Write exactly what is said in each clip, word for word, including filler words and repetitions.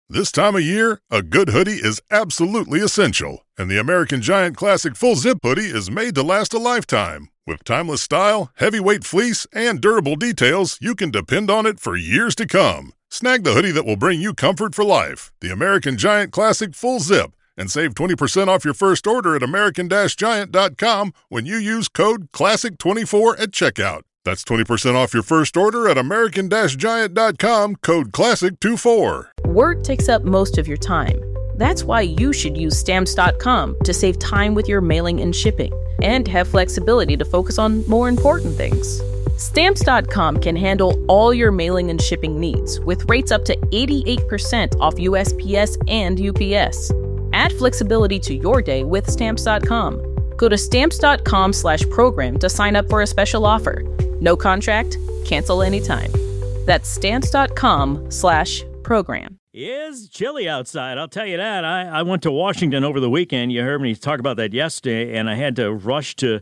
This time of year, a good hoodie is absolutely essential, and the American Giant Classic Full Zip Hoodie is made to last a lifetime. With timeless style, heavyweight fleece, and durable details, you can depend on it for years to come. Snag the hoodie that will bring you comfort for life, the American Giant Classic Full Zip, and save twenty percent off your first order at American Giant dot com when you use code classic twenty-four at checkout. That's twenty percent off your first order at American Giant dot com, code classic twenty-four. Work takes up most of your time. That's why you should use Stamps dot com to save time with your mailing and shipping, and have flexibility to focus on more important things. Stamps dot com can handle all your mailing and shipping needs with rates up to eighty-eight percent off U S P S and U P S. Add flexibility to your day with Stamps dot com. Go to Stamps dot com slash program to sign up for a special offer. No contract, cancel anytime. That's Stamps dot com slash program. It's chilly outside, I'll tell you that. I, I went to Washington over the weekend. You heard me talk about that yesterday, and I had to rush to,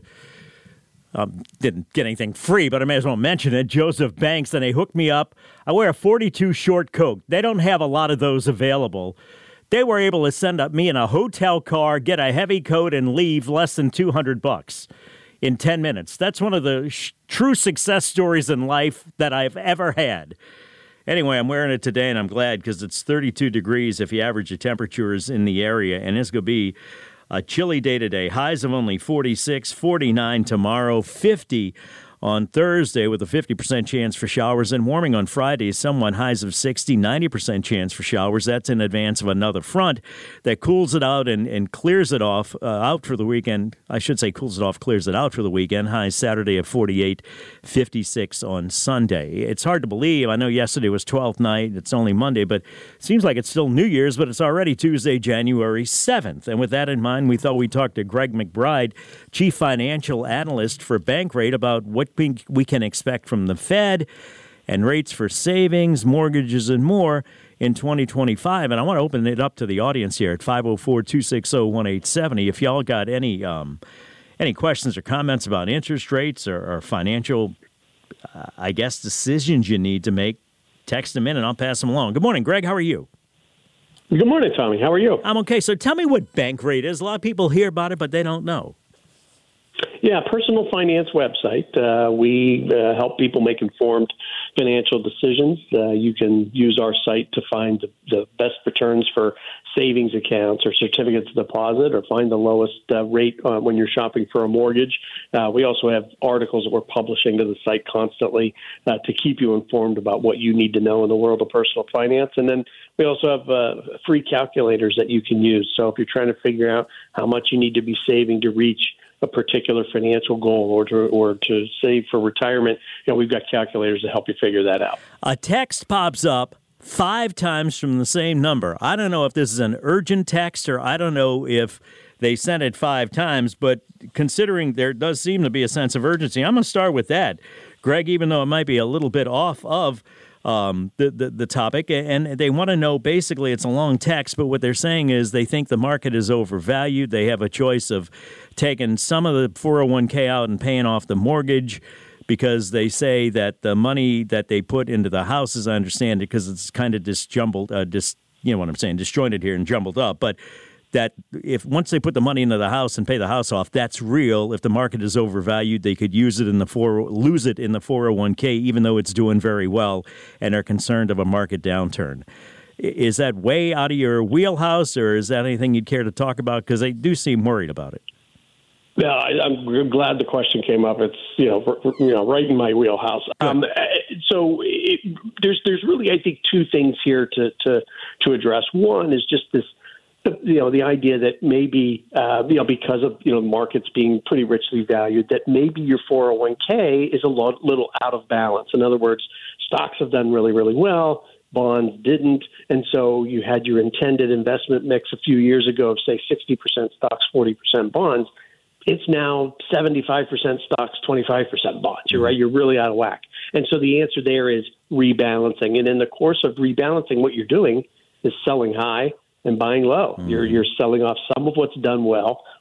um, didn't get anything free, but I may as well mention it, Joseph Banks, and they hooked me up. I wear a forty-two short coat. They don't have a lot of those available. They were able to send up me in a hotel car, get a heavy coat, and leave less than two hundred bucks in ten minutes. That's one of the sh- true success stories in life that I've ever had. Anyway, I'm wearing it today, and I'm glad because it's thirty-two degrees if you average the temperatures in the area, and it's going to be a chilly day today. Highs of only forty-six, forty-nine tomorrow, fifty on Thursday with a fifty percent chance for showers, and warming on Friday, somewhat highs of sixty, ninety percent chance for showers. That's in advance of another front that cools it out and, and clears it off uh, out for the weekend. I should say cools it off, clears it out for the weekend. Highs Saturday of forty-eight, fifty-six on Sunday. It's hard to believe. I know yesterday was twelfth night. It's only Monday, but it seems like it's still New Year's, but it's already Tuesday, January seventh. And with that in mind, we thought we'd talk to Greg McBride, Chief Financial Analyst for Bankrate, about what we can expect from the Fed and rates for savings, mortgages, and more in twenty twenty-five. And I want to open it up to the audience here at five oh four, two six oh, one eight seven oh. If y'all got any um, any questions or comments about interest rates or, or financial, uh, I guess, decisions you need to make, text them in and I'll pass them along. Good morning, Greg. How are you? Good morning, Tommy. How are you? I'm okay. So tell me what Bankrate is. A lot of people hear about it, but they don't know. Yeah, personal finance website. Uh, we uh, help people make informed financial decisions. Uh, you can use our site to find the, the best returns for savings accounts or certificates of deposit, or find the lowest uh, rate uh, when you're shopping for a mortgage. Uh, we also have articles that we're publishing to the site constantly uh, to keep you informed about what you need to know in the world of personal finance. And then we also have uh, free calculators that you can use. So if you're trying to figure out how much you need to be saving to reach a particular financial goal, or to or to save for retirement, you know, we've got calculators to help you figure that out. A text pops up five times from the same number. I don't know if this is an urgent text, or I don't know if they sent it five times, but considering there does seem to be a sense of urgency, I'm going to start with that, Greg, even though it might be a little bit off of Um, the, the the topic, and they want to know, basically, it's a long text, but what they're saying is they think the market is overvalued. They have a choice of taking some of the four oh one k out and paying off the mortgage, because they say that the money that they put into the house, as I understand it, because it's kind of disjumbled, uh, dis, you know what I'm saying, disjointed here and jumbled up, but that if once they put the money into the house and pay the house off, that's real. If the market is overvalued, they could use it in the four, lose it in the four oh one k, even though it's doing very well, and are concerned of a market downturn. Is that way out of your wheelhouse, or is that anything you'd care to talk about? Because they do seem worried about it. Yeah, I, I'm glad the question came up. It's you know you know right in my wheelhouse. Um, so it, there's there's really, I think, two things here to to to address. One is just this. You know, the idea that maybe, uh, you know, because of, you know, markets being pretty richly valued, that maybe your four oh one k is a lot, little out of balance. In other words, stocks have done really, really well, bonds didn't. And so you had your intended investment mix a few years ago of, say, sixty percent stocks, forty percent bonds. It's now seventy-five percent stocks, twenty-five percent bonds. You're right. You're really out of whack. And so the answer there is rebalancing. And in the course of rebalancing, what you're doing is selling high and buying low. Mm. You're you're selling off some of what's done well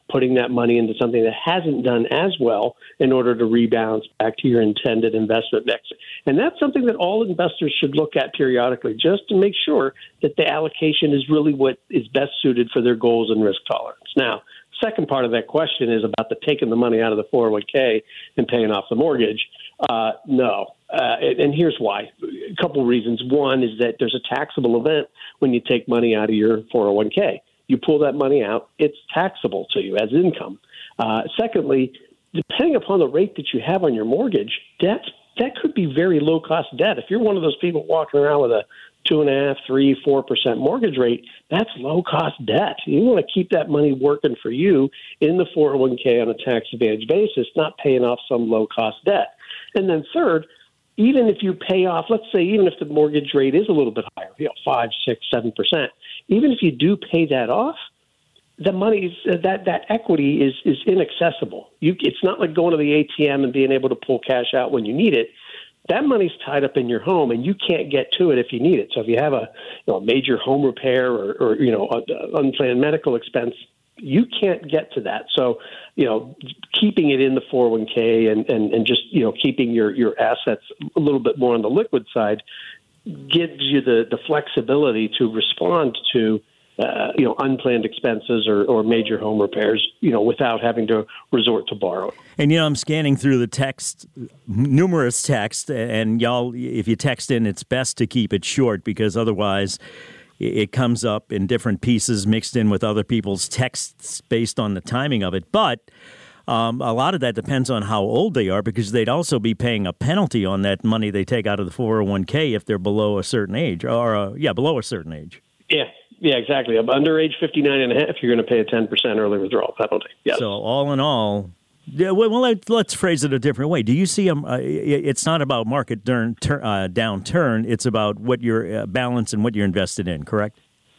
putting that money into something that hasn't done as well in order to rebalance back to your intended investment mix. And that's something that all investors should look at periodically, just to make sure that the allocation is really what is best suited for their goals and risk tolerance. Now, second part of that question is about the taking the money out of the four oh one k and paying off the mortgage. Uh, no. Uh, and, and here's why. A couple of reasons. One is that there's a taxable event when you take money out of your four oh one k. You pull that money out, it's taxable to you as income. Uh, secondly, depending upon the rate that you have on your mortgage, that, that could be very low-cost debt. If you're one of those people walking around with a two and a half, three, four percent mortgage rate, that's low-cost debt. You want to keep that money working for you in the four oh one k on a tax-advantaged basis, not paying off some low-cost debt. And then third, even if you pay off, let's say even if the mortgage rate is a little bit higher, you know, five, six, seven percent, even if you do pay that off, the money that that equity is is inaccessible. You, it's not like going to the A T M and being able to pull cash out when you need it. That money's tied up in your home, and you can't get to it if you need it. So if you have a, you know, a major home repair or, or you know, an unplanned medical expense, you can't get to that. So, you know, keeping it in the four oh one k and, and, and just, you know, keeping your, your assets a little bit more on the liquid side gives you the, the flexibility to respond to, uh, you know, unplanned expenses or, or major home repairs, you know, without having to resort to borrowing. And, you know, I'm scanning through the text, numerous text, and y'all, if you text in, it's best to keep it short because otherwise it comes up in different pieces mixed in with other people's texts based on the timing of it. But um, a lot of that depends on how old they are because they'd also be paying a penalty on that money they take out of the four oh one k if they're below a certain age or, uh, yeah, below a certain age. Yeah. Yeah, exactly. Under age fifty-nine and a half, you're going to pay a ten percent early withdrawal penalty. Yes. So all in all, yeah, well, let, let's phrase it a different way. Do you see, um, uh, it's not about market turn, tur- uh, downturn, it's about what your uh, balance and what you're invested in, correct?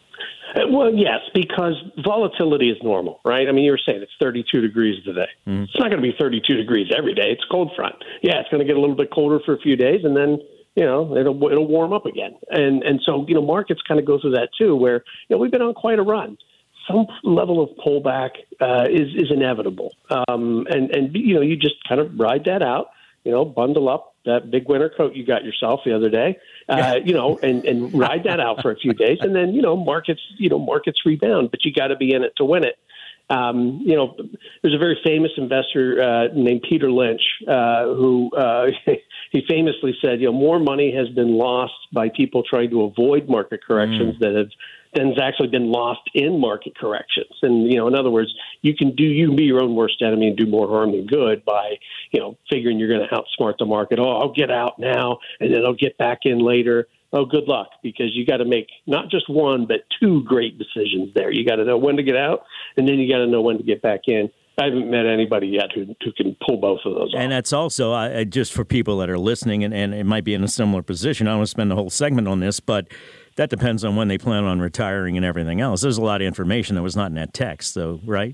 Uh, well, yes, because volatility is normal, right? I mean, you were saying it's thirty-two degrees today. Mm-hmm. It's not going to be thirty-two degrees every day. It's cold front. Yeah, it's going to get a little bit colder for a few days, and then you know, it'll it'll warm up again. And and so, you know, markets kind of go through that too, where, you know, we've been on quite a run. Some level of pullback uh, is, is inevitable. Um, and, and, you know, you just kind of ride that out, you know, bundle up that big winter coat you got yourself the other day, uh, you know, and, and ride that out for a few days. And then, you know, markets, you know, markets rebound, but you got to be in it to win it. Um, you know, there's a very famous investor uh, named Peter Lynch uh, who uh, he famously said, you know, more money has been lost by people trying to avoid market corrections mm. that have than has actually been lost in market corrections. And, you know, in other words, you can do you can be your own worst enemy and do more harm than good by, you know, figuring you're going to outsmart the market. Oh, I'll get out now and then I'll get back in later. Oh, good luck, because you got to make not just one, but two great decisions there. You got to know when to get out, and then you got to know when to get back in. I haven't met anybody yet who, who can pull both of those off. And that's also, uh, just for people that are listening, and, and it might be in a similar position, I don't want to spend the whole segment on this, but that depends on when they plan on retiring and everything else. There's a lot of information that was not in that text, though, right?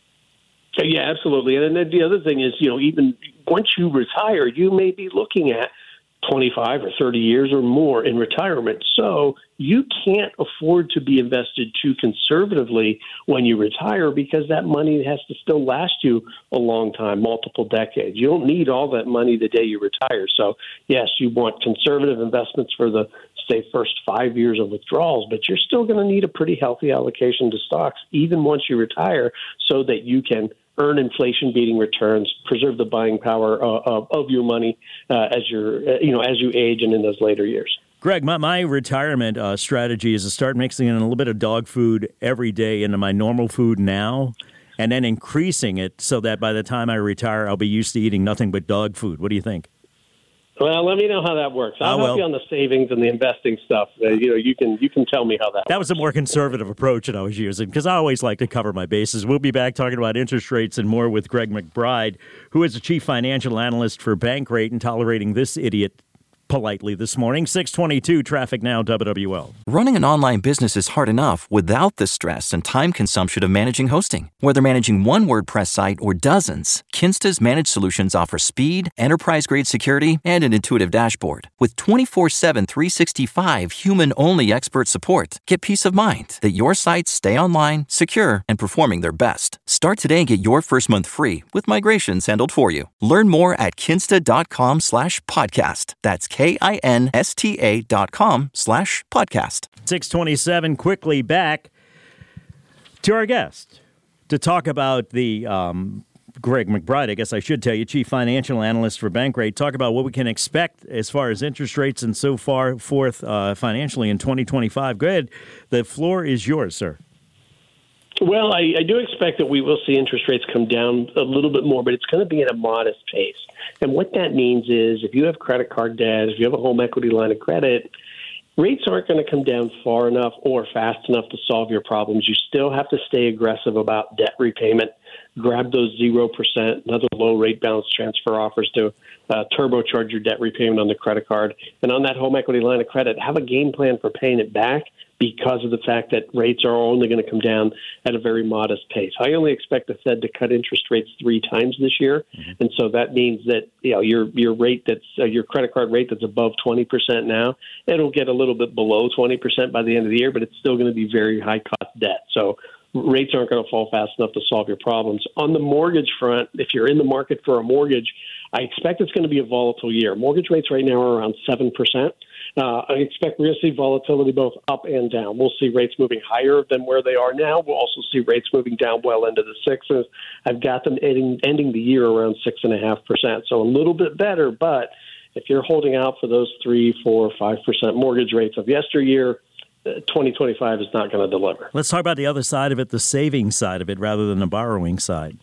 Yeah, absolutely. And then the other thing is, you know, even once you retire, you may be looking at twenty-five or thirty years or more in retirement. So you can't afford to be invested too conservatively when you retire because that money has to still last you a long time, multiple decades. You don't need all that money the day you retire. So, yes, you want conservative investments for the, say, first five years of withdrawals, but you're still going to need a pretty healthy allocation to stocks even once you retire so that you can earn inflation-beating returns, preserve the buying power uh, of, of your money uh, as you're, uh, you know, as you age and in those later years. Greg, my, my retirement uh, strategy is to start mixing in a little bit of dog food every day into my normal food now, and then increasing it so that by the time I retire, I'll be used to eating nothing but dog food. What do you think? Well, let me know how that works. I'll help you on the savings and the investing stuff. Uh, you know, you can you can tell me how that. That was a more conservative approach that I was using because I always like to cover my bases. We'll be back talking about interest rates and more with Greg McBride, who is the chief financial analyst for Bankrate and Tolerating This Idiot politely this morning. six twenty-two traffic now, W W L. Running an online business is hard enough without the stress and time consumption of managing hosting. Whether managing one WordPress site or dozens, Kinsta's managed solutions offer speed, enterprise-grade security, and an intuitive dashboard. With twenty-four seven, three sixty-five human-only expert support, get peace of mind that your sites stay online, secure, and performing their best. Start today and get your first month free with migrations handled for you. Learn more at kinsta.com slash podcast. That's K-I-N-S-T-A dot com slash podcast. six twenty-seven, quickly back to our guest to talk about the, um, Greg McBride, I guess I should tell you, Chief Financial Analyst for Bankrate, talk about what we can expect as far as interest rates and so far forth uh, financially in twenty twenty-five. Go ahead. The floor is yours, sir. Well, I, I do expect that we will see interest rates come down a little bit more, but it's going to be at a modest pace. And what that means is if you have credit card debt, if you have a home equity line of credit, rates aren't going to come down far enough or fast enough to solve your problems. You still have to stay aggressive about debt repayment. Grab those zero percent, another low-rate balance transfer offers to uh, turbocharge your debt repayment on the credit card. And on that home equity line of credit, have a game plan for paying it back because of the fact that rates are only going to come down at a very modest pace. I only expect the Fed to cut interest rates three times this year, mm-hmm. and so that means that you know your your rate that's uh, your credit card rate that's above twenty percent now, it'll get a little bit below twenty percent by the end of the year, but it's still going to be very high cost debt. So rates aren't going to fall fast enough to solve your problems. On the mortgage front, if you're in the market for a mortgage, I expect it's going to be a volatile year. Mortgage rates right now are around seven percent. Uh, I expect we're going to see volatility both up and down. We'll see rates moving higher than where they are now. We'll also see rates moving down well into the sixes. I've got them ending, ending the year around six point five percent, so a little bit better. But if you're holding out for those three, four, five percent mortgage rates of yesteryear, twenty twenty-five is not going to deliver. Let's talk about the other side of it, the saving side of it, rather than the borrowing side.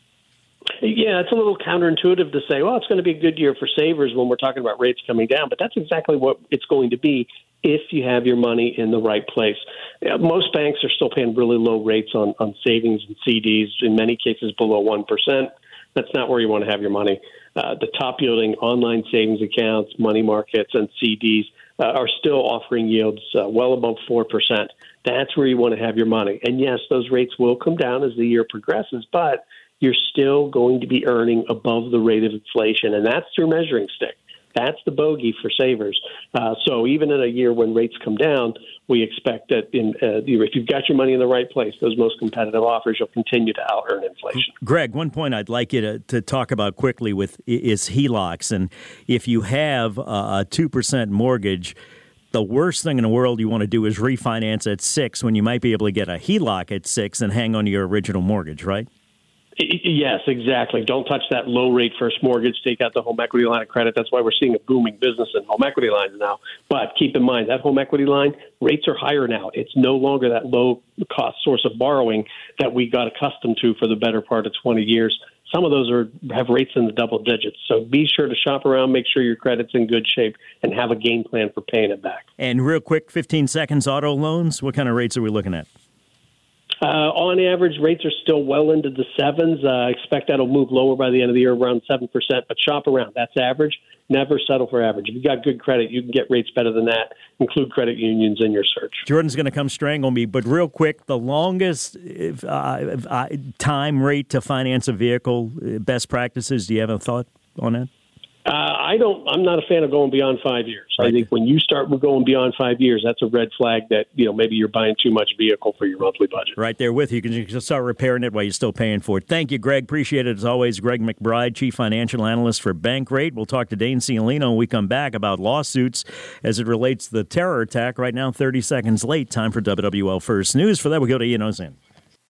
Yeah, it's a little counterintuitive to say, well, it's going to be a good year for savers when we're talking about rates coming down, but that's exactly what it's going to be if you have your money in the right place. Yeah, most banks are still paying really low rates on, on savings and C Ds, in many cases below one percent. That's not where you want to have your money. Uh, the top-yielding online savings accounts, money markets, and C Ds uh, are still offering yields uh, well above four percent. That's where you want to have your money. And, yes, those rates will come down as the year progresses, but you're still going to be earning above the rate of inflation, and that's your measuring stick. That's the bogey for savers. Uh, so even in a year when rates come down, we expect that in, uh, if you've got your money in the right place, those most competitive offers, you'll continue to out-earn inflation. Greg, one point I'd like you to, to talk about quickly with is H E L O Cs. And if you have a two percent mortgage, the worst thing in the world you want to do is refinance at six when you might be able to get a H E L O C at six and hang on to your original mortgage, right? Yes, exactly. Don't touch that low-rate first mortgage. Take out the home equity line of credit. That's why we're seeing a booming business in home equity lines now. But keep in mind, that home equity line, rates are higher now. It's no longer that low-cost source of borrowing that we got accustomed to for the better part of twenty years. Some of those are have rates in the double digits. So be sure to shop around, make sure your credit's in good shape, and have a game plan for paying it back. And real quick, fifteen seconds, auto loans, what kind of rates are we looking at? Uh, on average, rates are still well into the sevens. Uh, I expect that'll move lower by the end of the year, around seven percent. But shop around. That's average. Never settle for average. If you've got good credit, you can get rates better than that. Include credit unions in your search. Jordan's going to come strangle me, but real quick, the longest uh, uh, time rate to finance a vehicle, best practices, do you have a thought on that? Uh, I don't. I'm not a fan of going beyond five years. Right. I think when you start going beyond five years, that's a red flag that you know maybe you're buying too much vehicle for your monthly budget. Right there with you. You can just start repairing it while you're still paying for it. Thank you, Greg. Appreciate it as always. Greg McBride, Chief Financial Analyst for Bankrate. We'll talk to Dane Ciolino when we come back about lawsuits as it relates to the terror attack. Right now, thirty seconds late. Time for W W L First News. For that, we go to Ian Ozan.